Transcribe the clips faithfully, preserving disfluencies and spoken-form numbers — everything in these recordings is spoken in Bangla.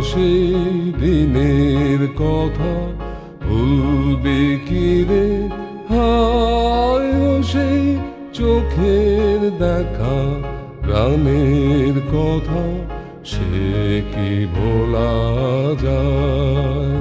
সেই দিনের কথা ভুলবি কি রে? হায় ও সেই চোখের দেখা প্রাণের কথা সে কি ভোলা যায়?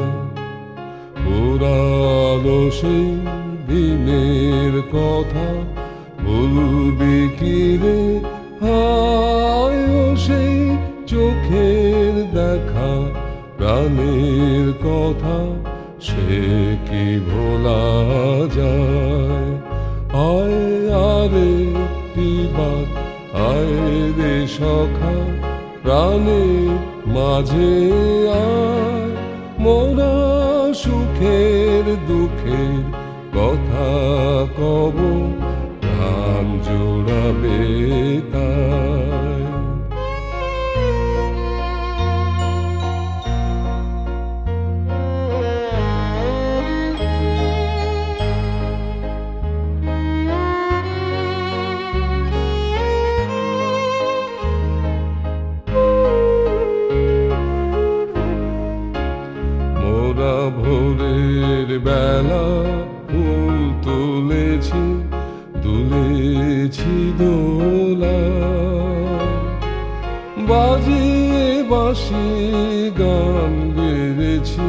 পুরানো সেই দিনের কথা ভুলবি কি রে? হায় ও সেই চোখের দেখা প্রাণের কথা সে কি ভোলা যায়? আয় আরে একটিবার আয় রে সখা প্রাণের মাঝে আয়, মোরা সুখের দুঃখের কথা কব প্রাণ জোড়াবে তাই। মোরা ভোরের বেলা ফুল তুলেছি, দুলেছি দোলা, বাজিয়ে বাঁশি গান গেয়েছি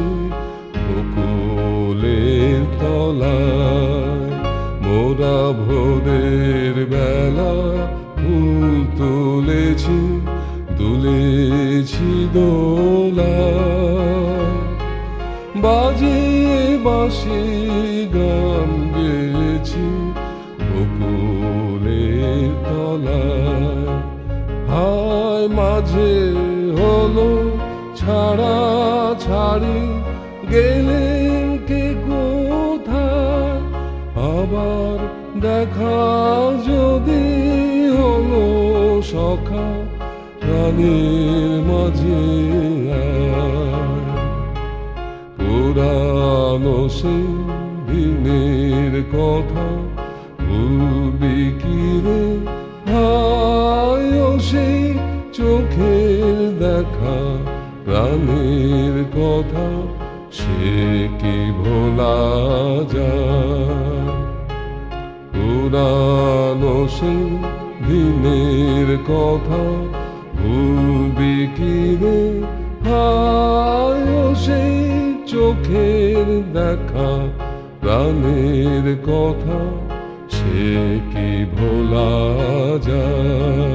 বকুলের তলায়। মোরা ভোরের বেলা ফুল তুলেছি, দুলেছি দোলা, বাজিয়ে বাঁশি গান গেয়েছি বকুলের তলায়। হায় মাঝে হলো ছাড়া ছাড়ি, গেলেন কে কোথায়? আবার দেখা যদি হলো সখা প্রাণের মাঝে আয়। পুরানো সেই দিনের কথা ভুলবি কি রে? হায় ও সেই চোখের দেখা প্রাণের কথা সে কি ভোলা যায়? পুরানো সেই দিনের কথা ভুলবি কি রে? হায় ও সেই চোখের দেখা প্রাণের কথা সে কি ভোলা যায়?